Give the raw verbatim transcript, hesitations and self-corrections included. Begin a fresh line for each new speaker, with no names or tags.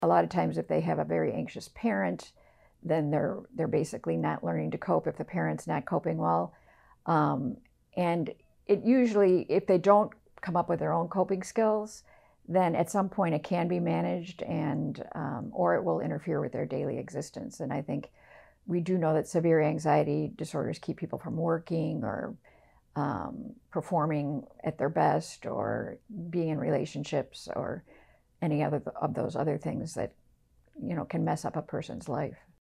A lot of times if they have a very anxious parent, then they're they're basically not learning to cope if the parent's not coping well. Um, and it usually, if they don't come up with their own coping skills, then at some point it can be managed, and um, or it will interfere with their daily existence. And I think we do know that severe anxiety disorders keep people from working or um, performing at their best or being in relationships or any other of those other things that, you know, can mess up a person's life.